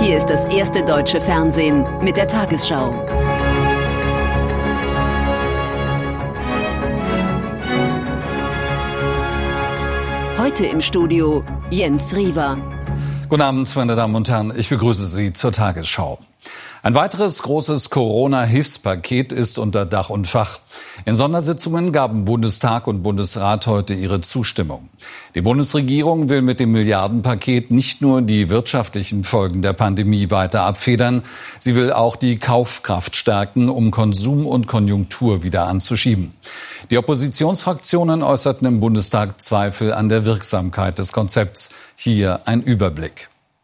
Hier ist das erste deutsche Fernsehen mit der Tagesschau. Heute im Studio Jens Riewer. Guten Abend, meine Damen und Herren. Ich begrüße Sie zur Tagesschau. Ein weiteres großes Corona-Hilfspaket ist unter Dach und Fach. In Sondersitzungen gaben Bundestag und Bundesrat heute ihre Zustimmung. Die Bundesregierung will mit dem Milliardenpaket nicht nur die wirtschaftlichen Folgen der Pandemie weiter abfedern, sie will auch die Kaufkraft stärken, um Konsum und Konjunktur wieder anzuschieben. Die Oppositionsfraktionen äußerten im Bundestag Zweifel an der Wirksamkeit des Konzepts. Hier ein Überblick.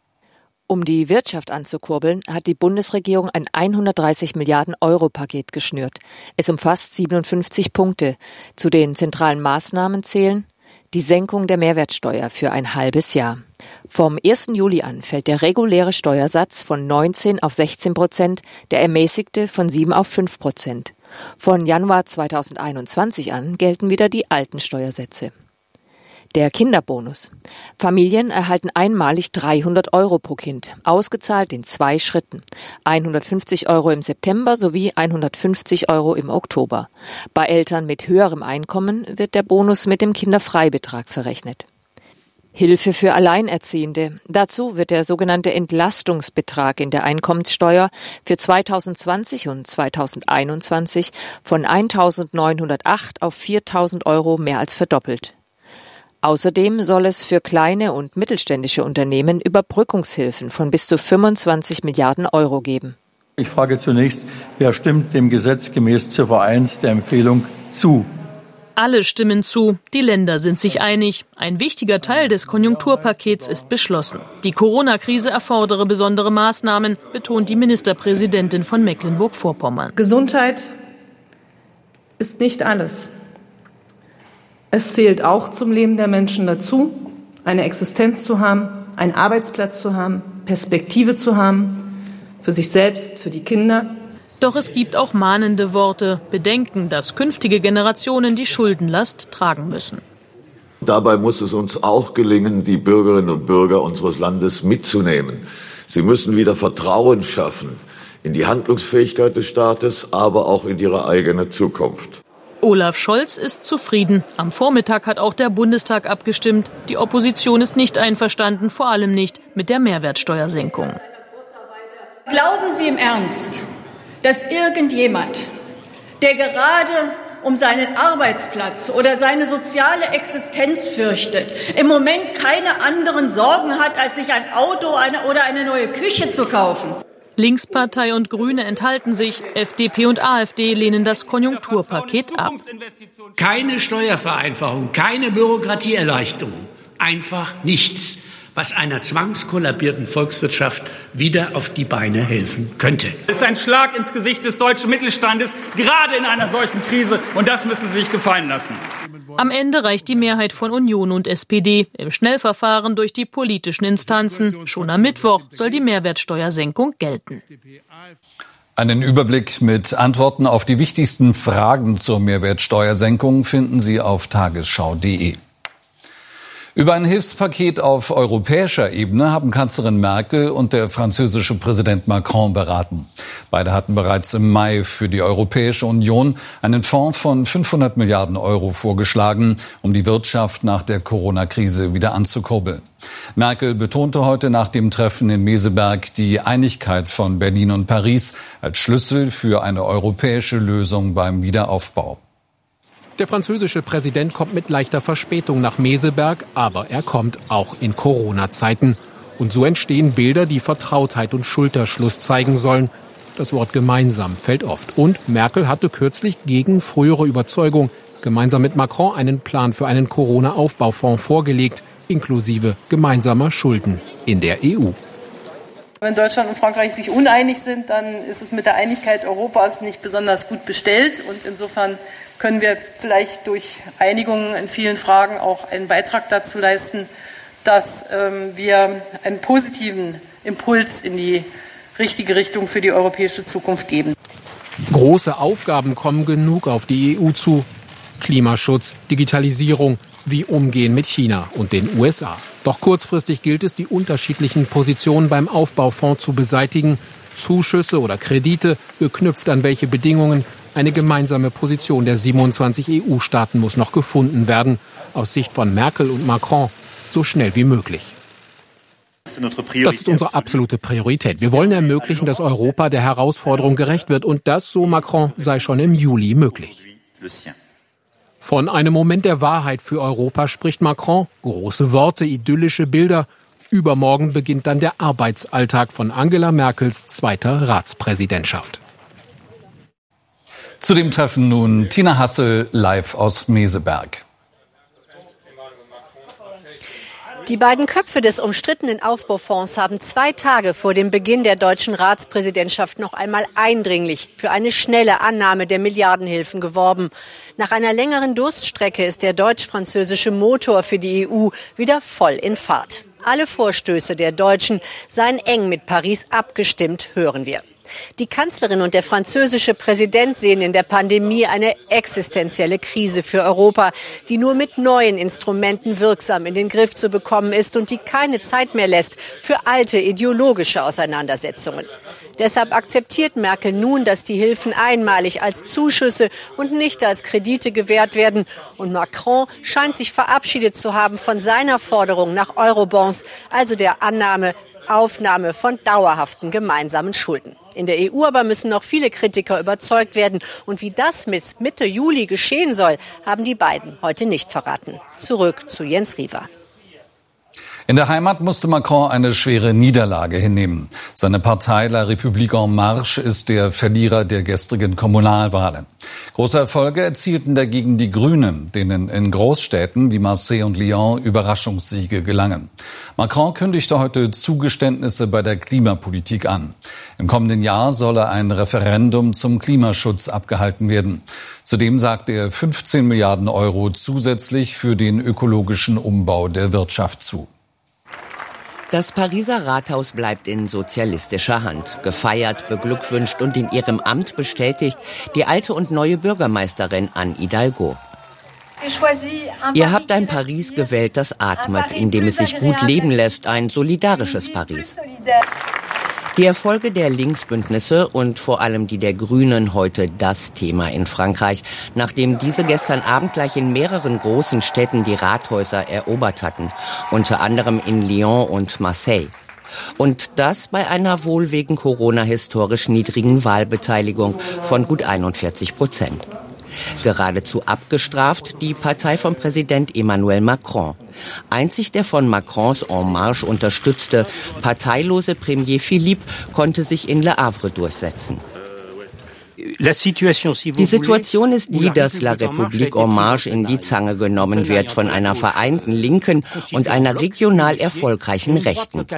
Um die Wirtschaft anzukurbeln, hat die Bundesregierung ein 130 Milliarden Euro Paket geschnürt. Es umfasst 57 Punkte. Zu den zentralen Maßnahmen zählen die Senkung der Mehrwertsteuer für ein halbes Jahr. Vom 1. Juli an fällt der reguläre Steuersatz von 19 auf 16%, der ermäßigte von 7 auf 5%. Von Januar 2021 an gelten wieder die alten Steuersätze. Der Kinderbonus. Familien erhalten einmalig 300 Euro pro Kind, ausgezahlt in 2 Schritten. 150 Euro im September sowie 150 Euro im Oktober. Bei Eltern mit höherem Einkommen wird der Bonus mit dem Kinderfreibetrag verrechnet. Hilfe für Alleinerziehende. Dazu wird der sogenannte Entlastungsbetrag in der Einkommenssteuer für 2020 und 2021 von 1.908 auf 4.000 Euro mehr als verdoppelt. Außerdem soll es für kleine und mittelständische Unternehmen Überbrückungshilfen von bis zu 25 Milliarden Euro geben. Ich frage zunächst, wer stimmt dem Gesetz gemäß Ziffer 1 der Empfehlung zu? Alle stimmen zu. Die Länder sind sich einig. Ein wichtiger Teil des Konjunkturpakets ist beschlossen. Die Corona-Krise erfordere besondere Maßnahmen, betont die Ministerpräsidentin von Mecklenburg-Vorpommern. Gesundheit ist nicht alles. Es zählt auch zum Leben der Menschen dazu, eine Existenz zu haben, einen Arbeitsplatz zu haben, Perspektive zu haben, für sich selbst, für die Kinder. Doch es gibt auch mahnende Worte, Bedenken, dass künftige Generationen die Schuldenlast tragen müssen. Dabei muss es uns auch gelingen, die Bürgerinnen und Bürger unseres Landes mitzunehmen. Sie müssen wieder Vertrauen schaffen in die Handlungsfähigkeit des Staates, aber auch in ihre eigene Zukunft. Olaf Scholz ist zufrieden. Am Vormittag hat auch der Bundestag abgestimmt. Die Opposition ist nicht einverstanden, vor allem nicht mit der Mehrwertsteuersenkung. Glauben Sie im Ernst, dass irgendjemand, der gerade um seinen Arbeitsplatz oder seine soziale Existenz fürchtet, im Moment keine anderen Sorgen hat, als sich ein Auto oder eine neue Küche zu kaufen? Linkspartei und Grüne enthalten sich, FDP und AfD lehnen das Konjunkturpaket ab. Keine Steuervereinfachung, keine Bürokratieerleichterung, einfach nichts, was einer zwangskollabierten Volkswirtschaft wieder auf die Beine helfen könnte. Es ist ein Schlag ins Gesicht des deutschen Mittelstandes, gerade in einer solchen Krise, und das müssen Sie sich gefallen lassen. Am Ende reicht die Mehrheit von Union und SPD im Schnellverfahren durch die politischen Instanzen. Schon am Mittwoch soll die Mehrwertsteuersenkung gelten. Einen Überblick mit Antworten auf die wichtigsten Fragen zur Mehrwertsteuersenkung finden Sie auf tagesschau.de. Über ein Hilfspaket auf europäischer Ebene haben Kanzlerin Merkel und der französische Präsident Macron beraten. Beide hatten bereits im Mai für die Europäische Union einen Fonds von 500 Milliarden Euro vorgeschlagen, um die Wirtschaft nach der Corona-Krise wieder anzukurbeln. Merkel betonte heute nach dem Treffen in Meseberg die Einigkeit von Berlin und Paris als Schlüssel für eine europäische Lösung beim Wiederaufbau. Der französische Präsident kommt mit leichter Verspätung nach Meseberg, aber er kommt auch in Corona-Zeiten. Und so entstehen Bilder, die Vertrautheit und Schulterschluss zeigen sollen. Das Wort gemeinsam fällt oft. Und Merkel hatte kürzlich gegen frühere Überzeugung gemeinsam mit Macron einen Plan für einen Corona-Aufbaufonds vorgelegt, inklusive gemeinsamer Schulden in der EU. Wenn Deutschland und Frankreich sich uneinig sind, dann ist es mit der Einigkeit Europas nicht besonders gut bestellt. Und insofern können wir vielleicht durch Einigungen in vielen Fragen auch einen Beitrag dazu leisten, dass wir einen positiven Impuls in die richtige Richtung für die europäische Zukunft geben. Große Aufgaben kommen genug auf die EU zu. Klimaschutz, Digitalisierung, wie Umgehen mit China und den USA. Doch kurzfristig gilt es, die unterschiedlichen Positionen beim Aufbaufonds zu beseitigen. Zuschüsse oder Kredite, geknüpft an welche Bedingungen. Eine gemeinsame Position der 27 EU-Staaten muss noch gefunden werden. Aus Sicht von Merkel und Macron so schnell wie möglich. Das ist unsere absolute Priorität. Wir wollen ermöglichen, dass Europa der Herausforderung gerecht wird. Und das, so Macron, sei schon im Juli möglich. Von einem Moment der Wahrheit für Europa spricht Macron. Große Worte, idyllische Bilder. Übermorgen beginnt dann der Arbeitsalltag von Angela Merkels zweiter Ratspräsidentschaft. Zu dem Treffen nun Tina Hassel live aus Meseberg. Die beiden Köpfe des umstrittenen Aufbaufonds haben 2 Tage vor dem Beginn der deutschen Ratspräsidentschaft noch einmal eindringlich für eine schnelle Annahme der Milliardenhilfen geworben. Nach einer längeren Durststrecke ist der deutsch-französische Motor für die EU wieder voll in Fahrt. Alle Vorstöße der Deutschen seien eng mit Paris abgestimmt, hören wir. Die Kanzlerin und der französische Präsident sehen in der Pandemie eine existenzielle Krise für Europa, die nur mit neuen Instrumenten wirksam in den Griff zu bekommen ist und die keine Zeit mehr lässt für alte ideologische Auseinandersetzungen. Deshalb akzeptiert Merkel nun, dass die Hilfen einmalig als Zuschüsse und nicht als Kredite gewährt werden. Und Macron scheint sich verabschiedet zu haben von seiner Forderung nach Eurobonds, also der Aufnahme von dauerhaften gemeinsamen Schulden. In der EU aber müssen noch viele Kritiker überzeugt werden. Und wie das bis Mitte Juli geschehen soll, haben die beiden heute nicht verraten. Zurück zu Jens Riewer. In der Heimat musste Macron eine schwere Niederlage hinnehmen. Seine Partei La République en Marche ist der Verlierer der gestrigen Kommunalwahlen. Große Erfolge erzielten dagegen die Grünen, denen in Großstädten wie Marseille und Lyon Überraschungssiege gelangen. Macron kündigte heute Zugeständnisse bei der Klimapolitik an. Im kommenden Jahr solle ein Referendum zum Klimaschutz abgehalten werden. Zudem sagte er 15 Milliarden Euro zusätzlich für den ökologischen Umbau der Wirtschaft zu. Das Pariser Rathaus bleibt in sozialistischer Hand. Gefeiert, beglückwünscht und in ihrem Amt bestätigt die alte und neue Bürgermeisterin Anne Hidalgo. Ihr habt ein Paris gewählt, das atmet, in dem es sich gut leben lässt, ein solidarisches Paris. Die Erfolge der Linksbündnisse und vor allem die der Grünen heute das Thema in Frankreich, nachdem diese gestern Abend gleich in mehreren großen Städten die Rathäuser erobert hatten, unter anderem in Lyon und Marseille. Und das bei einer wohl wegen Corona historisch niedrigen Wahlbeteiligung von gut 41%. Geradezu abgestraft die Partei von Präsident Emmanuel Macron. Einzig der von Macrons En Marche unterstützte, parteilose Premier Philippe konnte sich in Le Havre durchsetzen. Die Situation ist die, dass La République en Marche in die Zange genommen wird von einer vereinten Linken und einer regional erfolgreichen Rechten.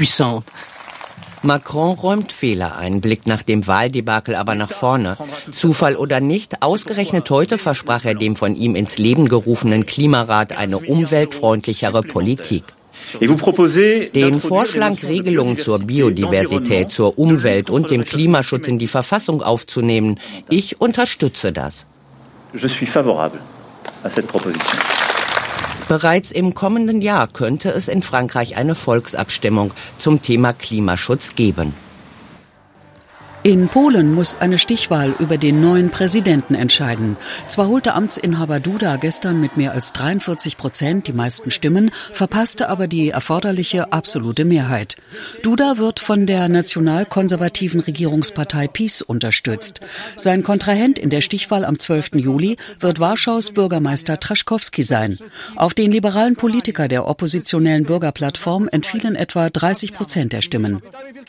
Macron räumt Fehler ein, blickt nach dem Wahldebakel aber nach vorne. Zufall oder nicht, ausgerechnet heute versprach er dem von ihm ins Leben gerufenen Klimarat eine umweltfreundlichere Politik. Den Vorschlag, Regelungen zur Biodiversität, zur Umwelt und dem Klimaschutz in die Verfassung aufzunehmen, ich unterstütze das. Bereits im kommenden Jahr könnte es in Frankreich eine Volksabstimmung zum Thema Klimaschutz geben. In Polen muss eine Stichwahl über den neuen Präsidenten entscheiden. Zwar holte Amtsinhaber Duda gestern mit mehr als 43% die meisten Stimmen, verpasste aber die erforderliche absolute Mehrheit. Duda wird von der nationalkonservativen Regierungspartei PiS unterstützt. Sein Kontrahent in der Stichwahl am 12. Juli wird Warschaus Bürgermeister Trzaskowski sein. Auf den liberalen Politiker der oppositionellen Bürgerplattform entfielen etwa 30% der Stimmen.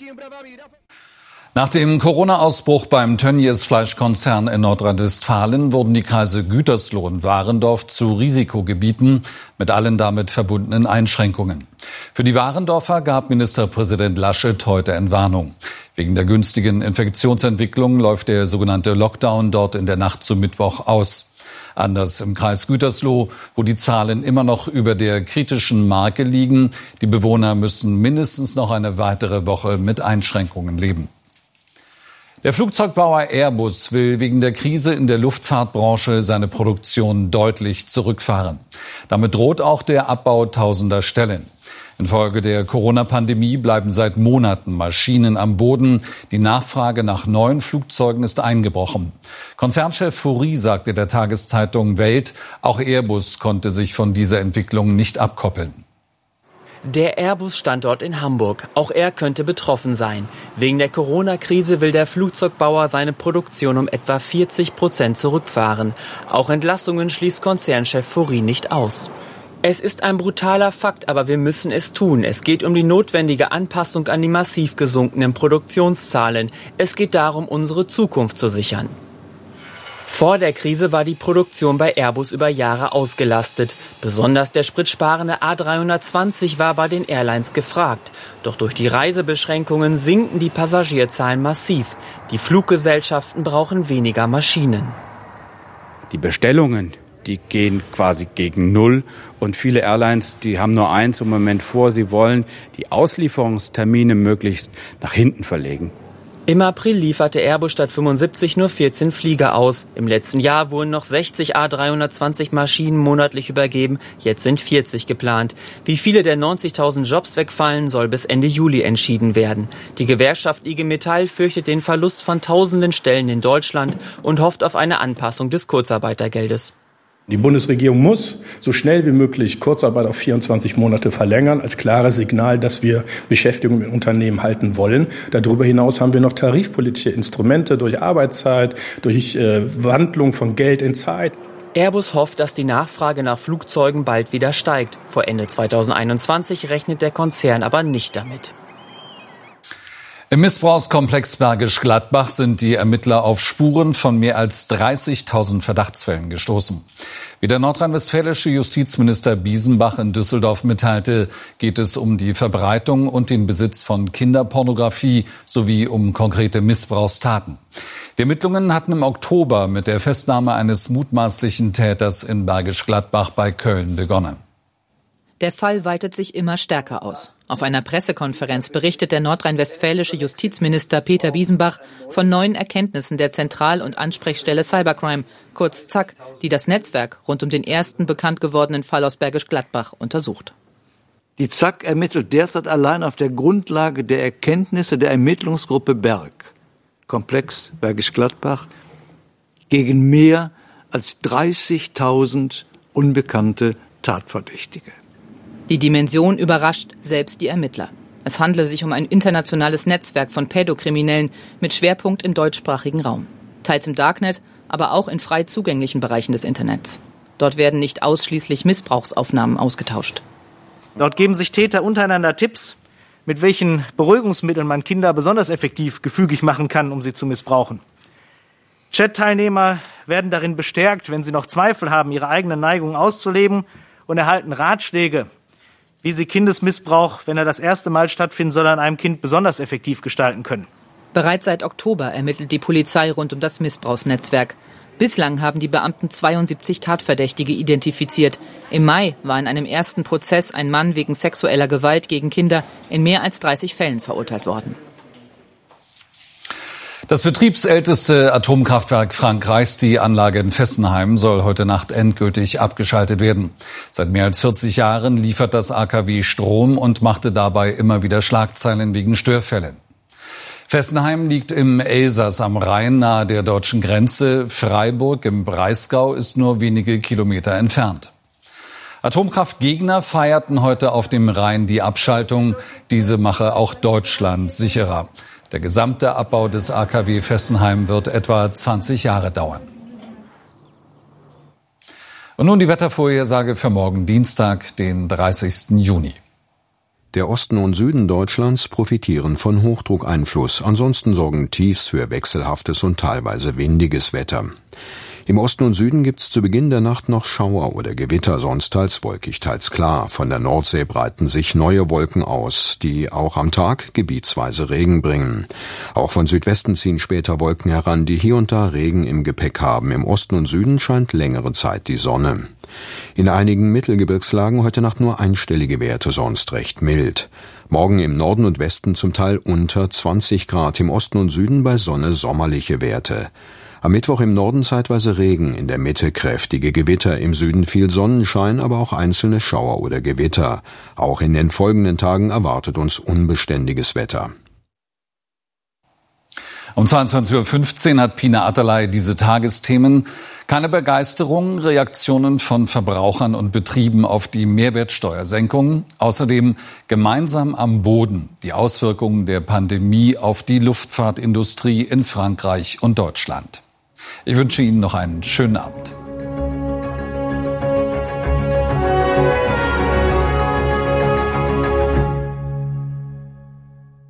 Nach dem Corona-Ausbruch beim Tönnies Fleischkonzern in Nordrhein-Westfalen wurden die Kreise Gütersloh und Warendorf zu Risikogebieten mit allen damit verbundenen Einschränkungen. Für die Warendorfer gab Ministerpräsident Laschet heute Entwarnung. Wegen der günstigen Infektionsentwicklung läuft der sogenannte Lockdown dort in der Nacht zum Mittwoch aus. Anders im Kreis Gütersloh, wo die Zahlen immer noch über der kritischen Marke liegen. Die Bewohner müssen mindestens noch eine weitere Woche mit Einschränkungen leben. Der Flugzeugbauer Airbus will wegen der Krise in der Luftfahrtbranche seine Produktion deutlich zurückfahren. Damit droht auch der Abbau tausender Stellen. Infolge der Corona-Pandemie bleiben seit Monaten Maschinen am Boden. Die Nachfrage nach neuen Flugzeugen ist eingebrochen. Konzernchef Faury sagte der Tageszeitung Welt, auch Airbus konnte sich von dieser Entwicklung nicht abkoppeln. Der Airbus-Standort in Hamburg. Auch er könnte betroffen sein. Wegen der Corona-Krise will der Flugzeugbauer seine Produktion um etwa 40% zurückfahren. Auch Entlassungen schließt Konzernchef Faury nicht aus. Es ist ein brutaler Fakt, aber wir müssen es tun. Es geht um die notwendige Anpassung an die massiv gesunkenen Produktionszahlen. Es geht darum, unsere Zukunft zu sichern. Vor der Krise war die Produktion bei Airbus über Jahre ausgelastet. Besonders der spritsparende A320 war bei den Airlines gefragt. Doch durch die Reisebeschränkungen sinken die Passagierzahlen massiv. Die Fluggesellschaften brauchen weniger Maschinen. Die Bestellungen, die gehen quasi gegen Null. Und viele Airlines, die haben nur eins im Moment vor. Sie wollen die Auslieferungstermine möglichst nach hinten verlegen. Im April lieferte Airbus statt 75 nur 14 Flieger aus. Im letzten Jahr wurden noch 60 A320 Maschinen monatlich übergeben. Jetzt sind 40 geplant. Wie viele der 90.000 Jobs wegfallen, soll bis Ende Juli entschieden werden. Die Gewerkschaft IG Metall fürchtet den Verlust von tausenden Stellen in Deutschland und hofft auf eine Anpassung des Kurzarbeitergeldes. Die Bundesregierung muss so schnell wie möglich Kurzarbeit auf 24 Monate verlängern, als klares Signal, dass wir Beschäftigung in Unternehmen halten wollen. Darüber hinaus haben wir noch tarifpolitische Instrumente durch Arbeitszeit, durch Wandlung von Geld in Zeit. Airbus hofft, dass die Nachfrage nach Flugzeugen bald wieder steigt. Vor Ende 2021 rechnet der Konzern aber nicht damit. Im Missbrauchskomplex Bergisch Gladbach sind die Ermittler auf Spuren von mehr als 30.000 Verdachtsfällen gestoßen. Wie der nordrhein-westfälische Justizminister Biesenbach in Düsseldorf mitteilte, geht es um die Verbreitung und den Besitz von Kinderpornografie sowie um konkrete Missbrauchstaten. Die Ermittlungen hatten im Oktober mit der Festnahme eines mutmaßlichen Täters in Bergisch Gladbach bei Köln begonnen. Der Fall weitet sich immer stärker aus. Auf einer Pressekonferenz berichtet der nordrhein-westfälische Justizminister Peter Biesenbach von neuen Erkenntnissen der Zentral- und Ansprechstelle Cybercrime, kurz ZAK, die das Netzwerk rund um den ersten bekannt gewordenen Fall aus Bergisch Gladbach untersucht. Die ZAK ermittelt derzeit allein auf der Grundlage der Erkenntnisse der Ermittlungsgruppe Berg, Komplex Bergisch Gladbach, gegen mehr als 30.000 unbekannte Tatverdächtige. Die Dimension überrascht selbst die Ermittler. Es handle sich um ein internationales Netzwerk von Pädokriminellen mit Schwerpunkt im deutschsprachigen Raum. Teils im Darknet, aber auch in frei zugänglichen Bereichen des Internets. Dort werden nicht ausschließlich Missbrauchsaufnahmen ausgetauscht. Dort geben sich Täter untereinander Tipps, mit welchen Beruhigungsmitteln man Kinder besonders effektiv gefügig machen kann, um sie zu missbrauchen. Chat-Teilnehmer werden darin bestärkt, wenn sie noch Zweifel haben, ihre eigenen Neigungen auszuleben, und erhalten Ratschläge, wie sie Kindesmissbrauch, wenn er das erste Mal stattfinden soll, an einem Kind besonders effektiv gestalten können. Bereits seit Oktober ermittelt die Polizei rund um das Missbrauchsnetzwerk. Bislang haben die Beamten 72 Tatverdächtige identifiziert. Im Mai war in einem ersten Prozess ein Mann wegen sexueller Gewalt gegen Kinder in mehr als 30 Fällen verurteilt worden. Das betriebsälteste Atomkraftwerk Frankreichs, die Anlage in Fessenheim, soll heute Nacht endgültig abgeschaltet werden. Seit mehr als 40 Jahren liefert das AKW Strom und machte dabei immer wieder Schlagzeilen wegen Störfällen. Fessenheim liegt im Elsass am Rhein nahe der deutschen Grenze. Freiburg im Breisgau ist nur wenige Kilometer entfernt. Atomkraftgegner feierten heute auf dem Rhein die Abschaltung. Diese mache auch Deutschland sicherer. Der gesamte Abbau des AKW Fessenheim wird etwa 20 Jahre dauern. Und nun die Wettervorhersage für morgen Dienstag, den 30. Juni. Der Osten und Süden Deutschlands profitieren von Hochdruckeinfluss. Ansonsten sorgen Tiefs für wechselhaftes und teilweise windiges Wetter. Im Osten und Süden gibt's zu Beginn der Nacht noch Schauer oder Gewitter, sonst teils wolkig, teils klar. Von der Nordsee breiten sich neue Wolken aus, die auch am Tag gebietsweise Regen bringen. Auch von Südwesten ziehen später Wolken heran, die hier und da Regen im Gepäck haben. Im Osten und Süden scheint längere Zeit die Sonne. In einigen Mittelgebirgslagen heute Nacht nur einstellige Werte, sonst recht mild. Morgen im Norden und Westen zum Teil unter 20 Grad, im Osten und Süden bei Sonne sommerliche Werte. Am Mittwoch im Norden zeitweise Regen, in der Mitte kräftige Gewitter, im Süden viel Sonnenschein, aber auch einzelne Schauer oder Gewitter. Auch in den folgenden Tagen erwartet uns unbeständiges Wetter. Um 22.15 Uhr hat Pina Atalay diese Tagesthemen. Keine Begeisterung, Reaktionen von Verbrauchern und Betrieben auf die Mehrwertsteuersenkung. Außerdem gemeinsam am Boden die Auswirkungen der Pandemie auf die Luftfahrtindustrie in Frankreich und Deutschland. Ich wünsche Ihnen noch einen schönen Abend.